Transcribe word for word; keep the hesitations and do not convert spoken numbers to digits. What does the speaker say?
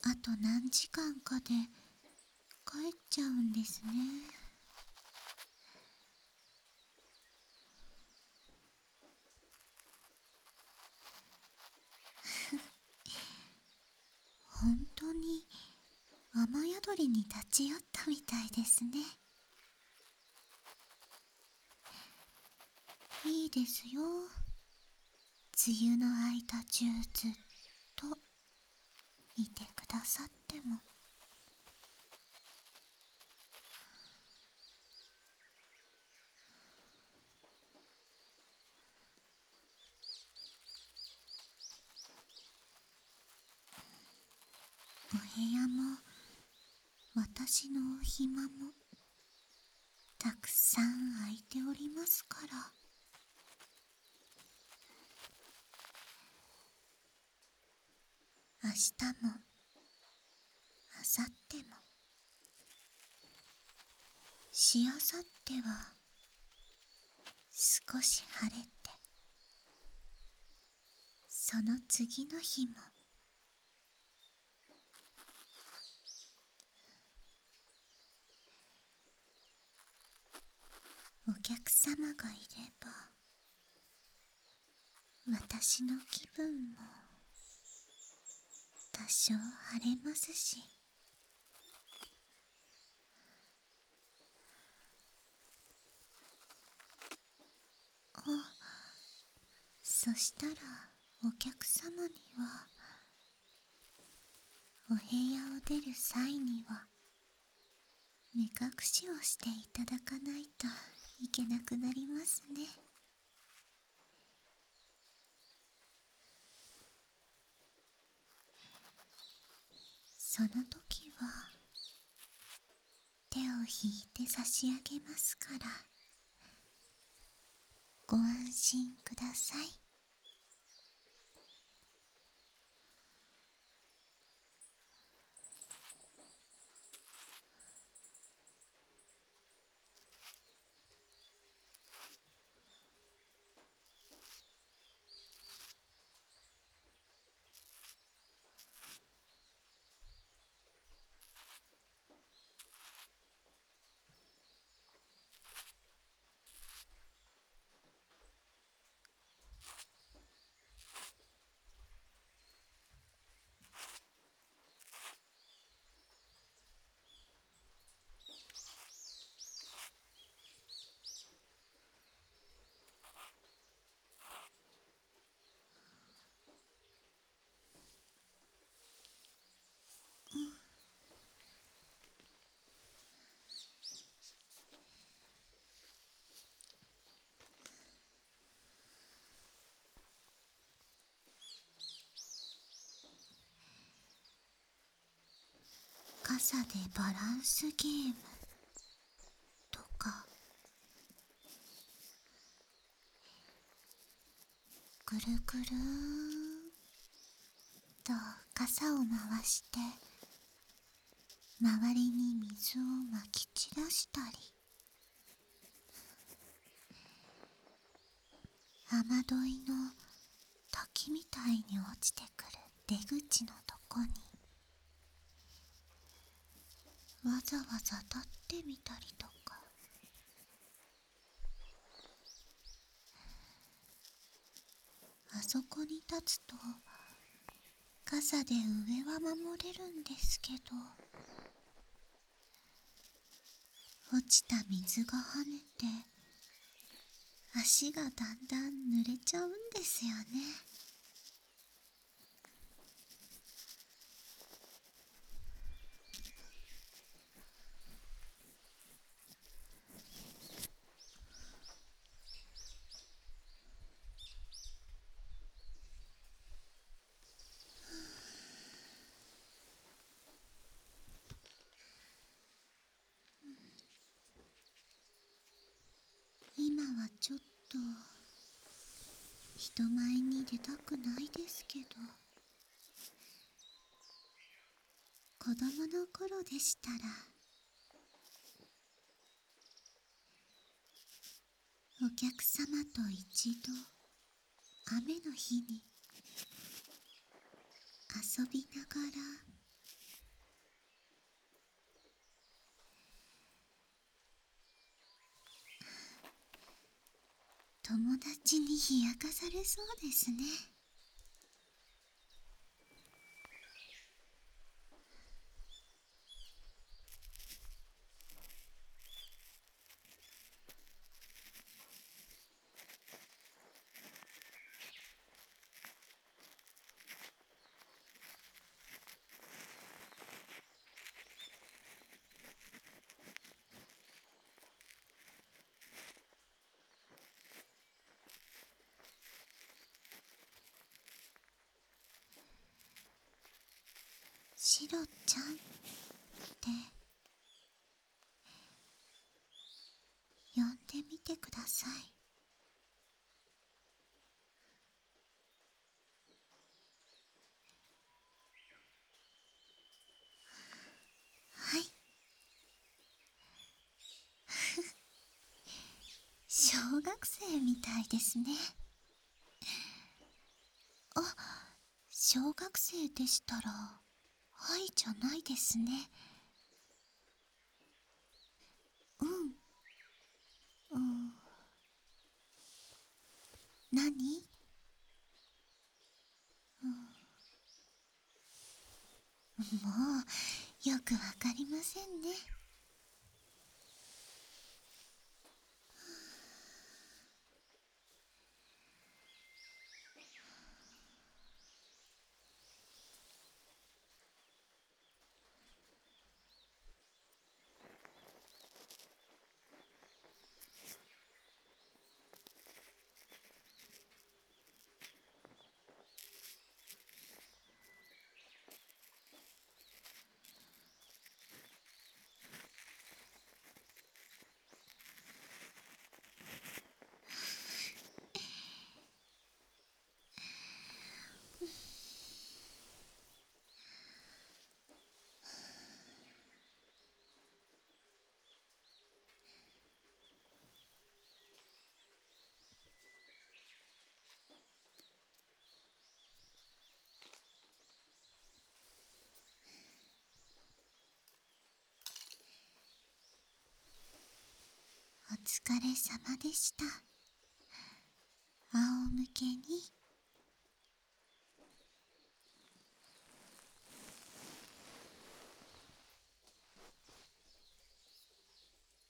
あと何時間かで帰っちゃうんですね。本当に雨宿りに立ち寄ったみたいですね。いいですよ。梅雨の間中ずっといてくださっても。お部屋も私のお暇もたくさん空いておりますから。明日も明後日もしあさっては少し晴れて、その次の日もお客様がいれば私の気分も多少晴れますし。あ、そしたらお客様にはお部屋を出る際には目隠しをしていただかないといけなくなりますね。その時は手を引いて差し上げますからご安心ください。傘でバランスゲームとか、ぐるぐるーんと傘を回して周りに水をまき散らしたり、雨どいの滝みたいに落ちてくる出口のとこにわざわざ立ってみたりとか、あそこに立つと傘で上は守れるんですけど、落ちた水が跳ねて足がだんだん濡れちゃうんですよね。今はちょっと人前に出たくないですけど、子供の頃でしたらお客様と一度雨の日に遊びながら友達に冷やかされそうですね。シロちゃんって呼んでみてください。はい。小学生みたいですね。あ、小学生でしたらはいじゃないですね。うん。うん。何？うん、もうよくわかりませんね。お疲れ様でした。仰向けに